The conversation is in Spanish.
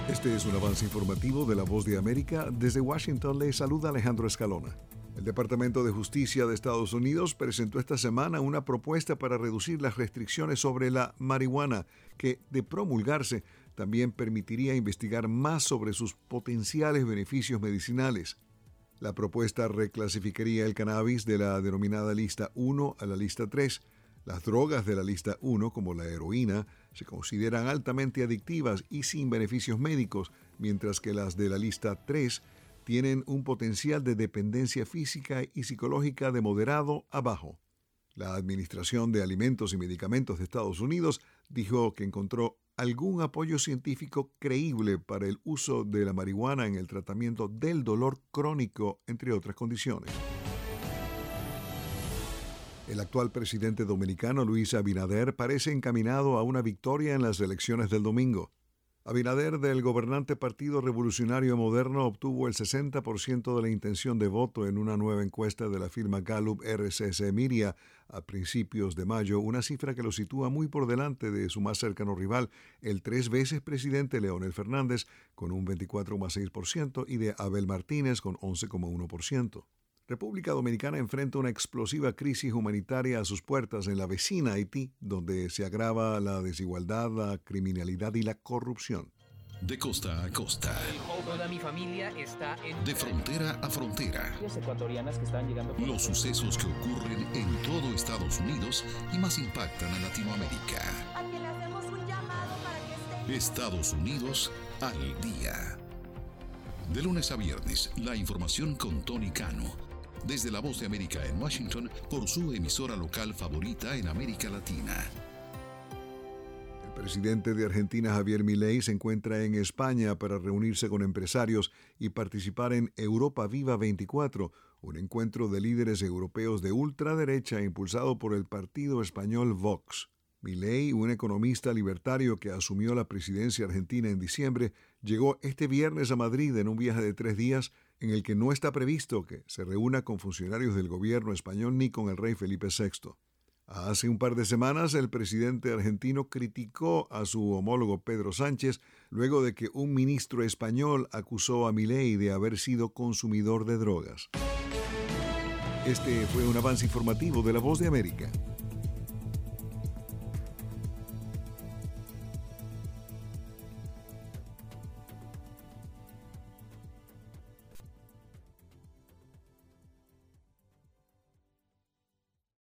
Este es un avance informativo de La Voz de América. Desde Washington le saluda Alejandro Escalona. El Departamento de Justicia de Estados Unidos presentó esta semana una propuesta para reducir las restricciones sobre la marihuana, que, de promulgarse, también permitiría investigar más sobre sus potenciales beneficios medicinales. La propuesta reclasificaría el cannabis de la denominada lista 1 a la lista 3. Las drogas de la lista 1, como la heroína, se consideran altamente adictivas y sin beneficios médicos, mientras que las de la lista 3 tienen un potencial de dependencia física y psicológica de moderado a bajo. La Administración de Alimentos y Medicamentos de Estados Unidos dijo que encontró algún apoyo científico creíble para el uso de la marihuana en el tratamiento del dolor crónico, entre otras condiciones. El actual presidente dominicano, Luis Abinader, parece encaminado a una victoria en las elecciones del domingo. Abinader, del gobernante Partido Revolucionario Moderno, obtuvo el 60% de la intención de voto en una nueva encuesta de la firma Gallup RCC Media a principios de mayo, una cifra que lo sitúa muy por delante de su más cercano rival, el 3 veces presidente Leonel Fernández, con un 24,6%, y de Abel Martínez, con 11,1%. República Dominicana enfrenta una explosiva crisis humanitaria a sus puertas en la vecina Haití, donde se agrava la desigualdad, la criminalidad y la corrupción. De costa a costa. Toda mi familia está en... De frontera a frontera. Ecuatorianas que están llegando... Los sucesos que ocurren en todo Estados Unidos y más impactan a Latinoamérica. A quien le hacemos un llamado para que esté... Estados Unidos al día. De lunes a viernes, la información con Tony Cano. Desde La Voz de América en Washington, por su emisora local favorita en América Latina. El presidente de Argentina, Javier Milei, se encuentra en España para reunirse con empresarios y participar en Europa Viva 24, un encuentro de líderes europeos de ultraderecha impulsado por el partido español Vox. Milei, un economista libertario que asumió la presidencia argentina en diciembre, llegó este viernes a Madrid en un viaje de 3 días en el que no está previsto que se reúna con funcionarios del gobierno español ni con el rey Felipe VI. Hace un par de semanas, el presidente argentino criticó a su homólogo Pedro Sánchez luego de que un ministro español acusó a Milei de haber sido consumidor de drogas. Este fue un avance informativo de La Voz de América.